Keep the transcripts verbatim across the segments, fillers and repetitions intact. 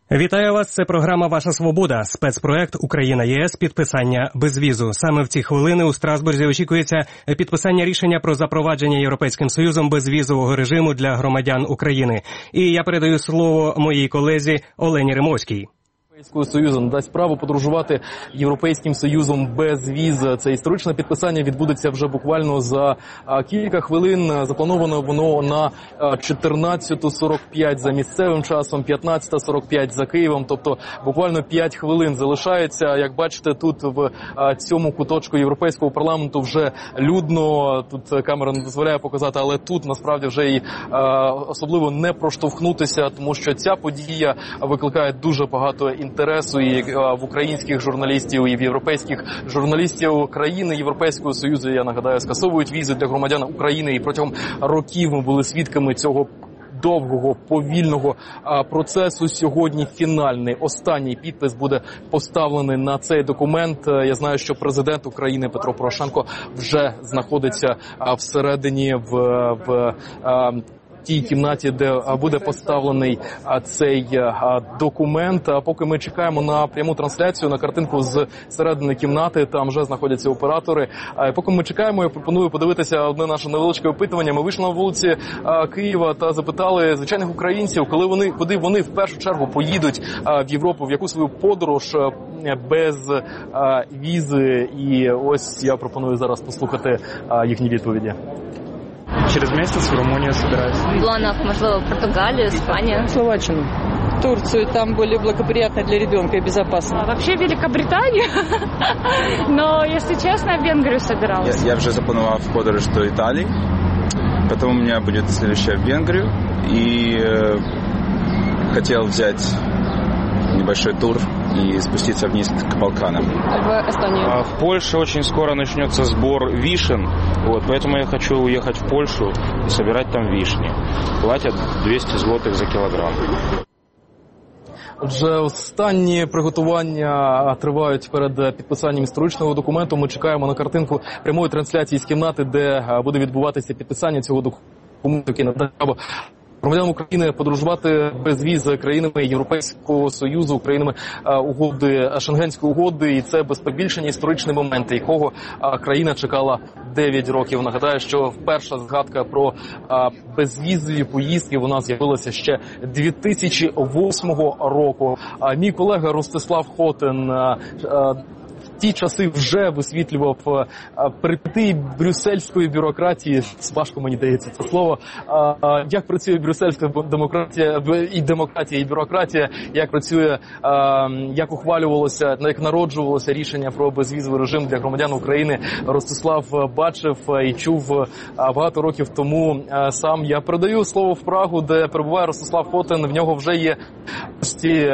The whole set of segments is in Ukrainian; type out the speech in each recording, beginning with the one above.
Вітаю вас, це програма «Ваша свобода», спецпроект «Україна-ЄС. Підписання безвізу». Саме в ці хвилини у Страсбурзі очікується підписання рішення про запровадження Європейським Союзом безвізового режиму для громадян України. І я передаю слово моїй колезі Олені Римовській. Європейського Союзу надасть право подорожувати Європейським Союзом без віз. Це історичне підписання відбудеться вже буквально за кілька хвилин. Заплановано воно на чотирнадцяту сорок п'ять за місцевим часом, п'ятнадцята сорок п'ять за Києвом. Тобто буквально п'ять хвилин залишається. Як бачите, тут в цьому куточку Європейського парламенту вже людно. Тут камера не дозволяє показати, але тут насправді вже і особливо не проштовхнутися, тому що ця подія викликає дуже багато інтересу. інтересу і в українських журналістів, і в європейських журналістів. Країни Європейського Союзу, я нагадаю, скасовують візи для громадян України, і протягом років ми були свідками цього довгого, повільного процесу. Сьогодні фінальний, останній підпис буде поставлений на цей документ. Я знаю, що президент України Петро Порошенко вже знаходиться всередині в, в тій кімнаті, де буде поставлений цей документ. А поки ми чекаємо на пряму трансляцію, на картинку з середини кімнати, там вже знаходяться оператори. А поки ми чекаємо, я пропоную подивитися одне наше невеличке опитування. Ми вийшли на вулиці Києва та запитали звичайних українців, коли вони, куди вони в першу чергу поїдуть в Європу, в яку свою подорож без візи. І ось я пропоную зараз послухати їхні відповіді. Через месяц в Румынию собираюсь. В планах, можливо, Португалию, Испанию. Словаччину. Турцию, там более благоприятно для ребенка и безопасно. Вообще Великобританию, но, если честно, в Венгрию собиралась. Я, я уже запланировал подорож до Италии, потом у меня будет следующая в Венгрию, и э, хотел взять небольшой тур и спуститься вниз к Балканам. В Эстонию. В Польше очень скоро начнется сбор вишен, вот, поэтому я хочу уехать в Польшу и собирать там вишни. Платят двести злотых за килограмм. Отже, останні приготування тривають перед підписанням історичного документу. Ми чекаємо на картинку прямої трансляції з кімнати, де буде відбуватися підписання цього документу, який надає право громадянам України подорожувати без віз країнами Європейського Союзу, країнами угоди, Шенгенської угоди. І це без перебільшення історичний момент, якого країна чекала дев'ять років. Нагадаю, що перша згадка про безвізові поїздки, вона з'явилася ще дві тисячі восьмого року. Мій колега Ростислав Хотин в ті часи вже висвітлював перипетії брюссельської бюрократії, важко мені дається це слово, як працює брюссельська демократія, і демократія, і бюрократія, як працює, як ухвалювалося, як народжувалося рішення про безвізовий режим для громадян України. Ростислав бачив і чув багато років тому сам. Я передаю слово в Прагу, де перебуває Ростислав Хотин. В нього вже є гості,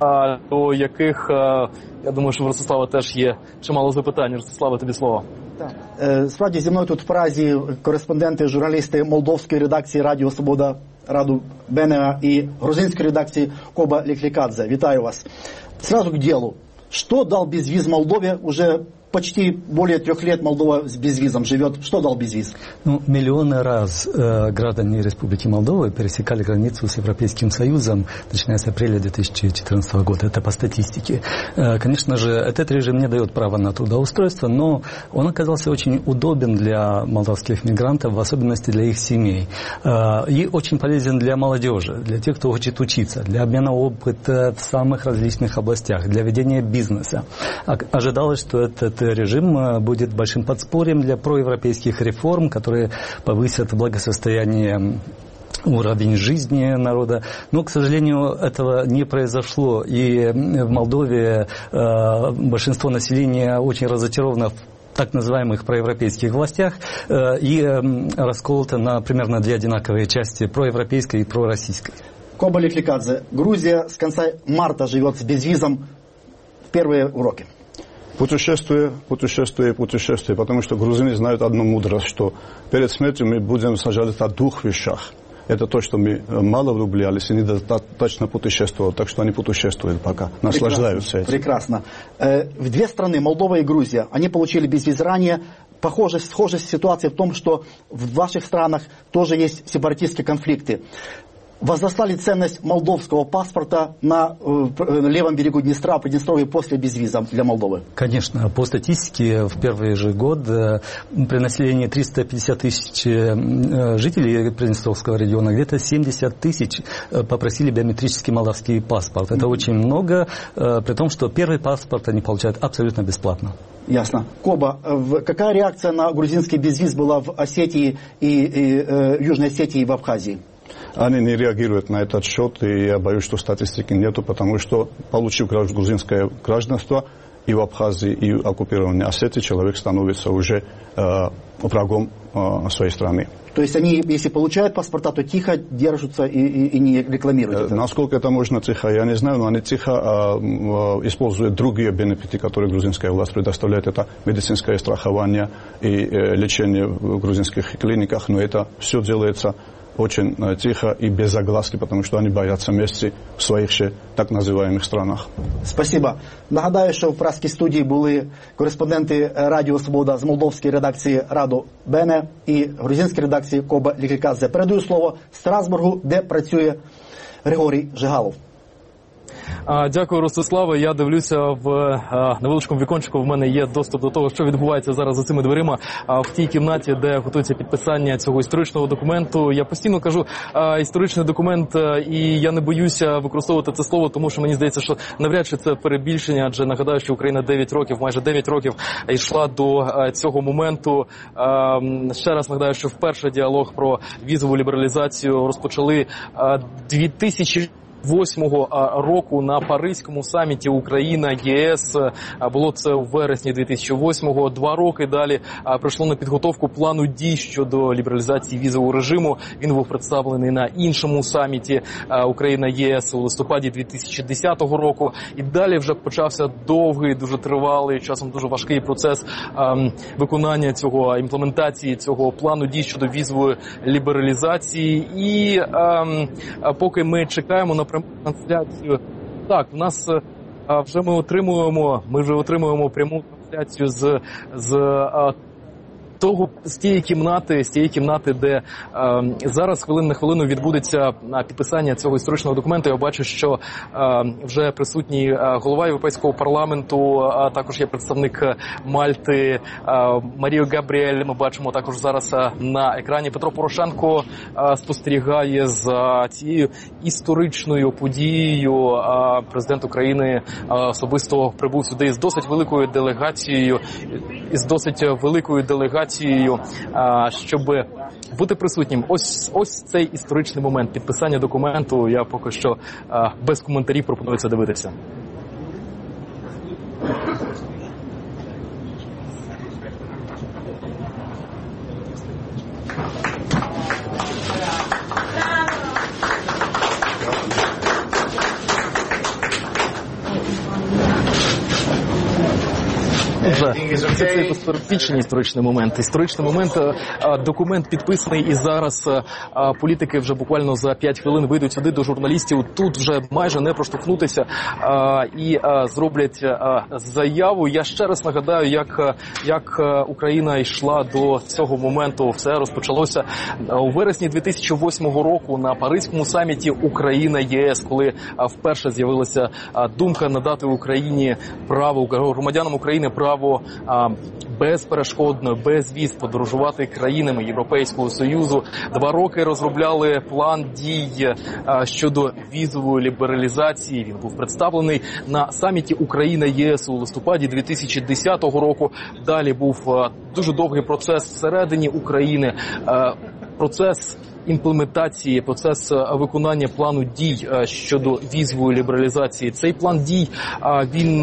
до яких, я думаю, що в Ростислава теж є чимало запитань. Ростислава, тобі слово. Так. Справді, зі мною тут в Празі кореспонденти, журналісти молдовської редакції Радіо Свобода Раду Бенеа і грузинської редакції Коба Ліклікадзе. Вітаю вас. Сразу к делу. Что дал безвиз Молдове? Уже почти более трех лет Молдова с безвизом живет. Что дал безвиз? Ну, миллионы раз э, граждане Республики Молдова пересекали границу с Европейским Союзом, начиная с апреля две тысячи четырнадцатого года. Это по статистике. Э, конечно же, этот режим не дает права на трудоустройство, но он оказался очень удобен для молдавских мигрантов, в особенности для их семей. Э, и очень полезен для молодежи, для тех, кто хочет учиться, для обмена опыта в самых различных областях, для ведения бизнеса. Ожидалось, что этот режим будет большим подспорьем для проевропейских реформ, которые повысят благосостояние, уровень жизни народа. Но, к сожалению, этого не произошло. И в Молдове э, большинство населения очень разочаровано в так называемых проевропейских властях э, и э, расколото на примерно две одинаковые части, проевропейской и пророссийской. Коба Ликликадзе. Грузия с конца марта живет с безвизом. Первые уроки. Путешествие, путешествие, путешествие, потому что грузины знают одну мудрость, что перед смертью мы будем сожалеть о двух вещах. Это то, что мы мало влюблялись и недостаточно путешествовали, так что они путешествуют пока, наслаждаются этим. Прекрасно. В две страны, Молдова и Грузия, они получили безвиз ранее. Похожесть, схожесть ситуации в том, что в ваших странах тоже есть сепаратистские конфликты. возросла ли ценность молдовского паспорта на э, левом берегу Днестра, Приднестровье после безвиза для Молдовы? Конечно. По статистике в первый же год э, при населении триста пятьдесят тысяч э, жителей Приднестровского региона где-то семьдесят тысяч э, попросили биометрический молдавский паспорт. Это mm-hmm. очень много, э, при том, что первый паспорт они получают абсолютно бесплатно. Ясно. Коба, какая реакция на грузинский безвиз была в Осетии и, и э, Южной Осетии и в Абхазии? Они не реагируют на этот счет, и я боюсь, что статистики нету, потому что, получив грузинское гражданство, и в Абхазии, и в оккупированной Осетии человек становится уже э, врагом э, своей страны. То есть они, если получают паспорта, то тихо держатся и, и, и не рекламируют это? Насколько это можно тихо, я не знаю, но они тихо э, э, используют другие бенефиты, которые грузинская власть предоставляет. Это медицинское страхование и э, лечение в грузинских клиниках, но это все делается очень тихо и без огласки, потому что они боятся мести в своїх ще так називаємих странах. Спасибо. Нагадаю, що в празькій студії були кореспонденти Радіо Свобода з молдовської редакції Раду Бене і грузинської редакції Коба Ліклікадзе. Передаю слово Страсбургу, де працює Григорій Жигалов. Дякую, Ростиславе. Я дивлюся в невеличкому вікончику. В мене є доступ до того, що відбувається зараз за цими дверима в тій кімнаті, де готується підписання цього історичного документу. Я постійно кажу історичний документ, і я не боюся використовувати це слово, тому що мені здається, що навряд чи це перебільшення, адже нагадаю, що Україна дев'ять років, майже дев'ять років йшла до цього моменту. Ще раз нагадаю, що вперше діалог про візову лібералізацію розпочали дві тисячі восьмого року на Паризькому саміті Україна-ЄС. Було це у вересні дві тисячі восьмого. Два роки далі пройшло на підготовку плану дій щодо лібералізації візового режиму. Він був представлений на іншому саміті Україна-ЄС у листопаді дві тисячі десятого року. І далі вже почався довгий, дуже тривалий, часом дуже важкий процес виконання цього, імплементації цього плану дій щодо візової лібералізації. І поки ми чекаємо на трансляцію. Так, в нас а, вже ми отримуємо, ми вже отримуємо пряму трансляцію з, з а, того, з тієї кімнати, з тієї кімнати, де а, зараз хвилин на хвилину відбудеться а, підписання цього історичного документу. Я бачу, що а, вже присутній а, голова Європейського парламенту, а також є представник Мальти а, Маріо Габріель. Ми бачимо також зараз а, на екрані. Петро Порошенко а, спостерігає за цією історичною подією. А, президент України а, особисто прибув сюди з досить великою делегацією, із досить великою делегацією, щоб бути присутнім. Ось, ось цей історичний момент підписання документу. Я поки що без коментарів пропоную це дивитися. Це цей історичний історичний момент. Історичний момент, документ підписаний, і зараз політики вже буквально за п'ять хвилин вийдуть сюди до журналістів. Тут вже майже не проштовхнутися і зроблять заяву. Я ще раз нагадаю, як, як Україна йшла до цього моменту. Все розпочалося у вересні дві тисячі восьмого року на Паризькому саміті Україна-ЄС, коли вперше з'явилася думка надати Україні право, громадянам України право а, безперешкодно, без віз подорожувати країнами Європейського Союзу. Два роки розробляли план дій а, щодо візової лібералізації. Він був представлений на саміті Україна-ЄС у листопаді дві тисячі десятого року. Далі був а, дуже довгий процес всередині України, а, процес імплементації, процес виконання плану дій щодо візової лібералізації. Цей план дій, він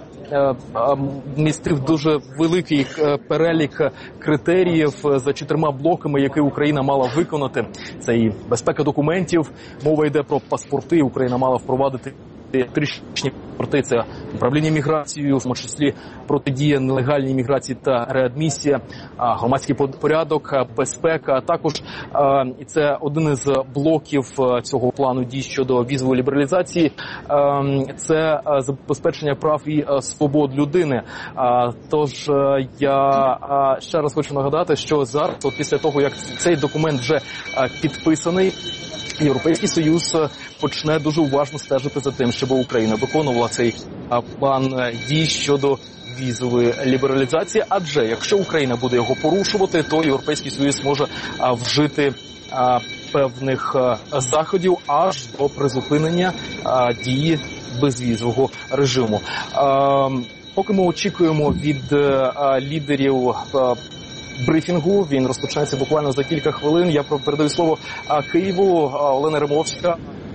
містив дуже великий перелік критеріїв за чотирма блоками, які Україна мала виконати. Це і безпека документів, мова йде про паспорти, Україна мала впровадити трішні порти, це управління міграцією, в тому числі протидія нелегальній міграції та реадмісія, громадський порядок, безпека, а також і це один із блоків цього плану дій щодо візової лібералізації, це забезпечення прав і свобод людини. Тож я ще раз хочу нагадати, що зараз, от після того, як цей документ вже підписаний, Європейський Союз почне дуже уважно стежити за тим, щоб Україна виконувала цей план дій щодо візової лібералізації, адже якщо Україна буде його порушувати, то Європейський Союз може вжити певних заходів аж до призупинення дії безвізового режиму. Поки ми очікуємо від лідерів брифінгу, він розпочнеться буквально за кілька хвилин. Я передаю слово Києву. Олена Римовська.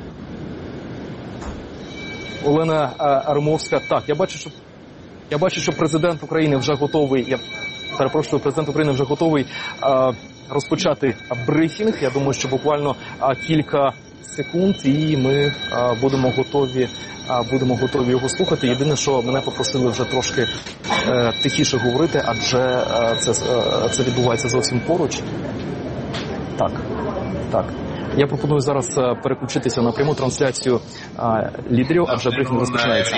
Олена Римовська. Так, я бачу, що я бачу, що президент України вже готовий. Я перепрошую, президент України вже готовий розпочати брифінг. Я думаю, що буквально кілька секунд, і ми будемо готові. Будемо готові його слухати. Єдине, що мене попросили вже трошки е, тихіше говорити, адже е, це, е, це відбувається зовсім поруч. Так, так. Я пропоную зараз е, переключитися на пряму трансляцію е, лідерів, адже брифінг розпочинається.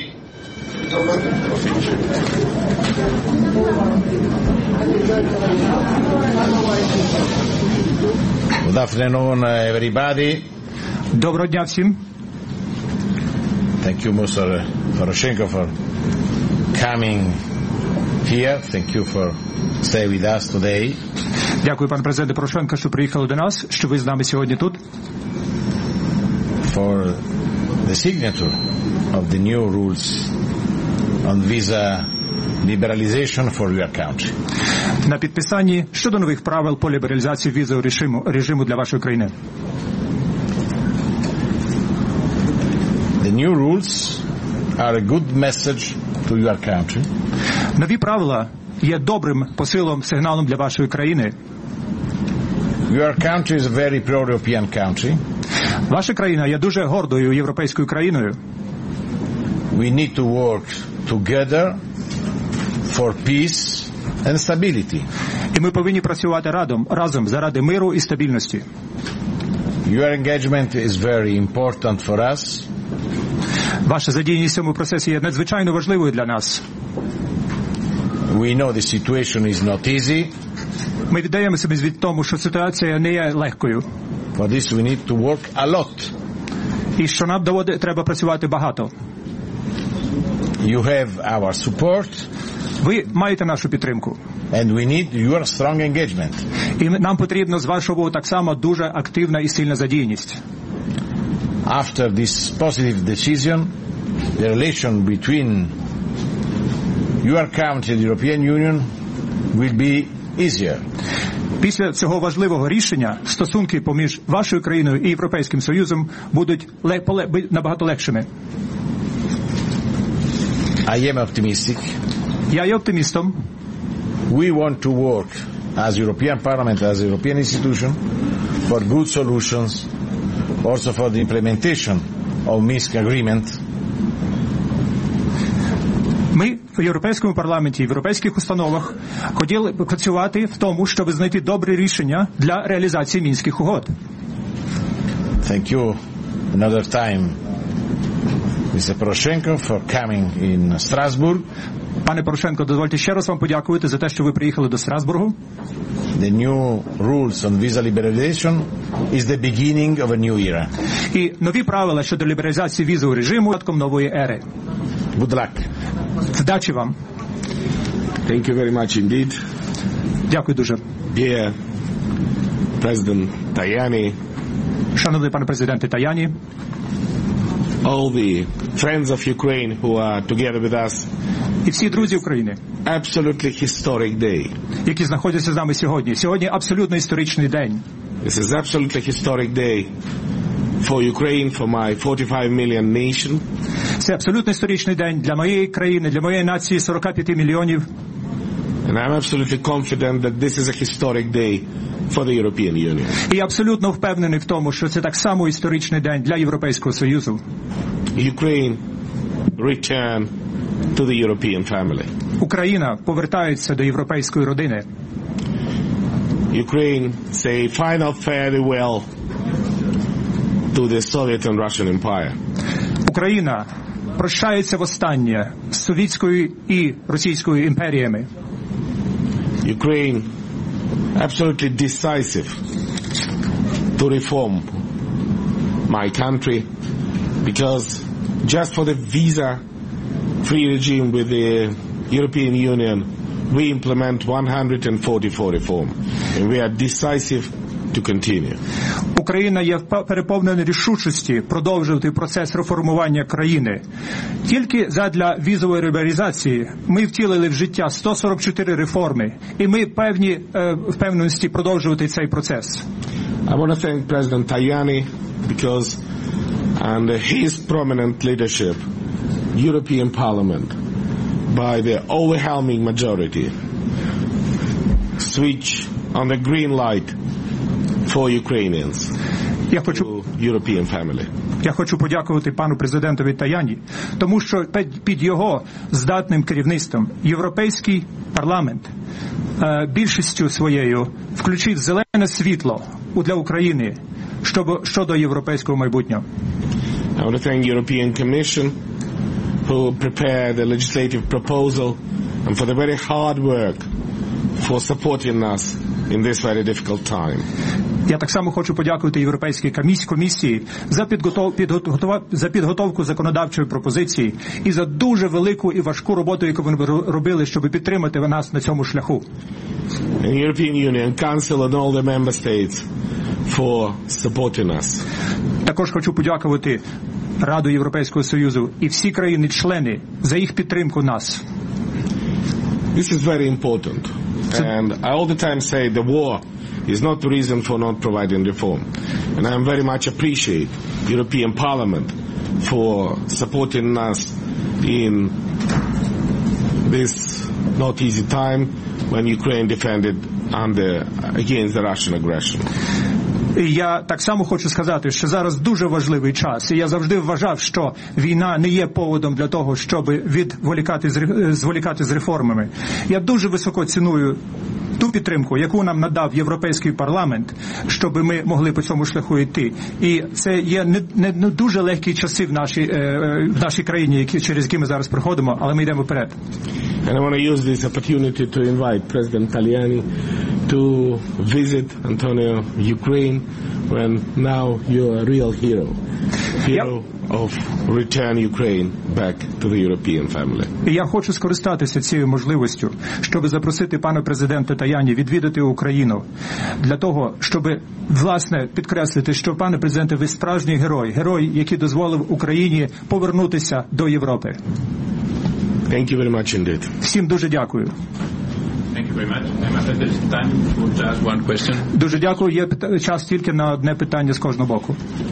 Good afternoon, everybody. Доброго дня всім. Thank you, Mister Poroshenko, for coming here. Thank you for staying with us today. Дякую, пан президент Порошенко, що приїхали до нас, що ви з нами сьогодні тут. For the signature of the new rules on visa liberalization for your country. На підписанні щодо нових правил по лібералізації візового режиму, режиму для вашої країни. The new rules are a good message to your country. Нові правила є добрим посилом, сигналом для вашої країни. Your country is a very pro-European country. Ваша країна є дуже гордою європейською країною. We need to work together for peace and stability. І ми повинні працювати разом, разом заради миру і стабільності. Your engagement is very important for us. Ваша задіяність в цьому процесі є надзвичайно важливою для нас. We know the situation is not easy. Ми віддаємо собі звіт тому, що ситуація не є легкою. For this we need to work a lot. І що нам доводить, треба працювати багато. You have our support. Ви маєте нашу підтримку. And we need your strong engagement. І нам потрібно з вашого боку так само дуже активна і сильна задіяність. After this positive decision, the relation between your country and the European Union will be easier. Після цього важливого рішення стосунки поміж вашою країною і Європейським Союзом будуть набагато легшими. I am optimistic. Я є оптимістом. We want to work as European Parliament, as a European institution, for good solutions, also for the implementation of Minsk Agreement. Ми в Європейському парламенті, в європейських установах хотіли працювати в тому, щоб знайти добре рішення для реалізації Мінських угод. Thank you another time, Mister Poroshenko, for coming in Strasbourg. Пане Порошенко, дозвольте ще раз вам подякувати за те, що ви приїхали до Страсбургу. The new rules on visa liberalization is the beginning of a new era. І нові правила щодо лібералізації візового режиму початком нової ери. Good luck. Вдачі вам. Thank you very much indeed. Дякую дуже. Dear President Tajani. Шановний пане президенте Таяні. All the friends of Ukraine who are together with us. І всі друзі України. Absolutely historic day. Які знаходяться з нами сьогодні. Сьогодні абсолютно історичний день. This is absolutely historic day for Ukraine, for my forty-five million nation. Це абсолютно історичний день для моєї країни, для моєї нації сорок п'ять мільйонів. And I'm absolutely confident that this is a historic day for the European Union. І я абсолютно впевнений в тому, що це так само історичний день для Європейського Союзу. Ukraine return to the European family. Україна повертається до європейської родини. Ukraine say final farewell to the Soviet and Russian Empire. Україна прощається востаннє з совітською і російською імперіями. Ukraine absolutely decisive to reform my country, because just for the visa-free regime with the European Union, we implement one hundred forty-four reforms, and we are decisive to continue. Україна є переповнена рішучості продовжувати процес реформування країни. Тільки задля візової лібералізації ми втілили в життя сто сорок чотири реформи, і ми певні впевненості продовжувати цей процес. I want to thank President Tajani because under his prominent leadership, European Parliament, by the overwhelming majority, switch on the green light for Ukrainians Я хочу, to European family. Я хочу подякувати пану президентові Таяні, тому що під його здатним керівництвом Європейський парламент більшістю своєю включив зелене світло для України щодо європейського майбутнього. I want to thank European Commission who prepared the legislative proposal and for the very hard work for supporting us in this very difficult time. Я так само хочу подякувати Європейській комісії за підготов, підготов, за підготовку законодавчої пропозиції і за дуже велику і важку роботу, яку вони робили, щоб підтримати нас на цьому шляху. And European Union, Council and all the member states for supporting us. Також хочу подякувати Раду Європейського Союзу і всі країни-члени за їх підтримку нас. This is very important. And I all the time say the war is not the reason for not providing reform. And I very much appreciate European Parliament for supporting us in this not easy time when Ukraine defended under, against the Russian aggression. Я так само хочу сказати, що зараз дуже важливий час, і я завжди вважав, що війна не є поводом для того, щоб відволікати, зволікати з реформами. Я дуже високо ціную ту підтримку, яку нам надав Європейський парламент, щоб ми могли по цьому шляху йти. І це є не, не, не дуже легкі часи в нашій, е, в нашій країні, які, через які ми зараз проходимо, але ми йдемо вперед. And I want to use this opportunity to invite President Tajani to visit Antonio, Ukraine, when now you're a real hero. Hero yep. of return Ukraine back to the European family. І я хочу скористатися цією можливістю, щоб запросити пана президента Таяні відвідати Україну, для того, щоб, власне, підкреслити, що, пане президенте, ви справжній герой, герой, який дозволив Україні повернутися до Європи. Thank you very much indeed. Всім дуже дякую. Thank you very much. There's time to ask one question. Дуже дякую. Є час тільки на одне питання з кожного боку.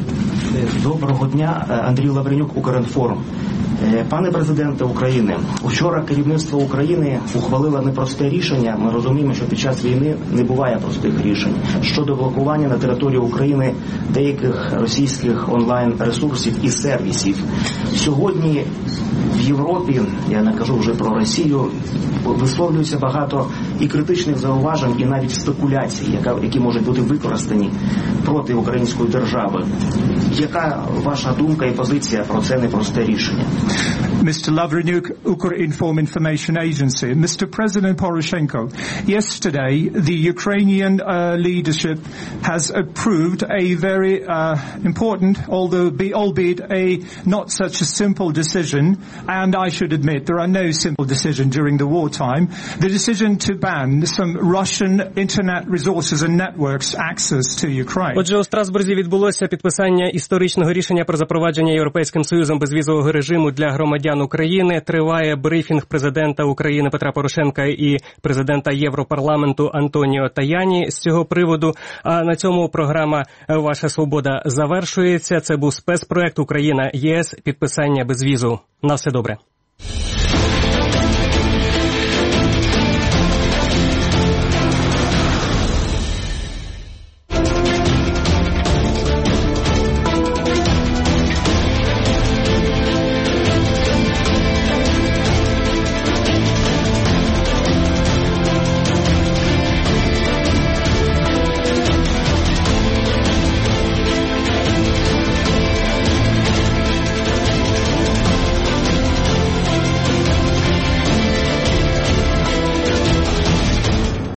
Доброго дня, Андрій Лавренюк, Укрінформ. Пане президенте України, вчора керівництво України ухвалило непросте рішення. Ми розуміємо, що під час війни не буває простих рішень щодо блокування на території України деяких російських онлайн-ресурсів і сервісів. Сьогодні в Європі, я не кажу вже про Росію, висловлюється багато і критичних зауважень, і навіть спекуляцій, які можуть бути використані проти української держави. Яка ваша думка і позиція про це непросте рішення? Mister Lavrenuk, Ukrinform Information Agency. Mister President Poroshenko, yesterday the Ukrainian uh, leadership has approved a very uh, important, although be, albeit a not such a simple decision, and I should admit there are no simple decisions during the wartime, the decision to ban some Russian internet resources and networks access to Ukraine. Отже, у Страсбурзі відбулося підписання історичного рішення про запровадження Європейським Союзом безвізового режиму для громадян України. Триває брифінг президента України Петра Порошенка і президента Європарламенту Антоніо Таяні з цього приводу. А на цьому програма «Ваша свобода» завершується. Це був спецпроект «Україна-ЄС. Підписання безвізу». На все добре.